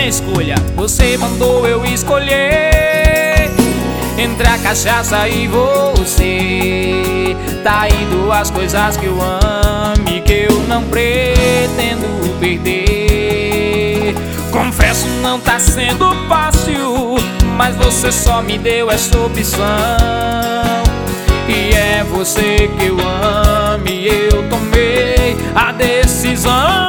minha escolha. Você mandou eu escolher entre a cachaça e você. Tá indo as coisas que eu amo e que eu não pretendo perder. Confesso, não tá sendo fácil, mas você só me deu essa opção. E é você que eu amo e eu tomei a decisão.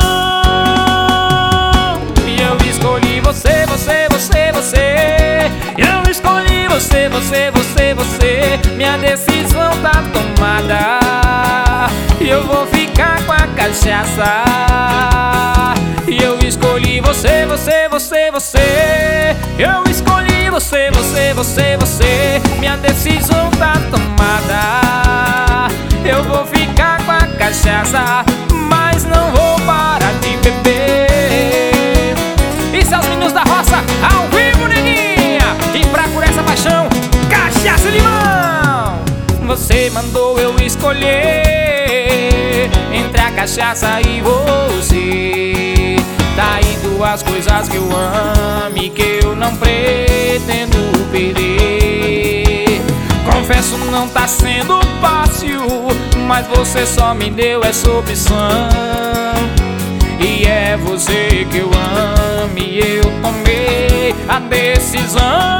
E eu escolhi você, você, você, você. Eu escolhi você, você, você, você. Minha decisão tá tomada e eu vou ficar com a cachaça. E eu escolhi você, você, você, você. Eu escolhi você, você, você, você. Minha decisão tá tomada. Eu vou ficar com a cachaça, mas não vou parar de beber. Isso é os meninos da roça, ao vivo, neguinha. E pra curar essa paixão, cachaça e limão. Você mandou eu escolher entre a cachaça e você. Tá indo as coisas que eu amo e que eu não pretendo perder. Confesso, não tá sendo fácil, mas você só me deu essa opção. E é você que eu amo e eu tomei a decisão.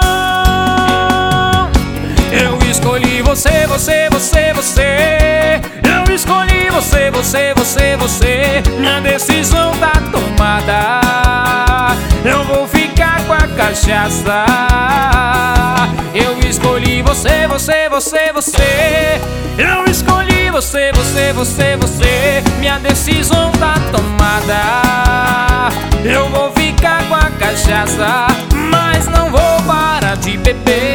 Eu escolhi você, você, você, você. Eu escolhi você, você, você, você. Minha decisão tá tomada. Eu vou ficar com a cachaça. Eu escolhi você, você, você, você. Eu escolhi você, você, você, você. Minha decisão tá tomada. Eu vou ficar com a cachaça, mas não vou parar de beber.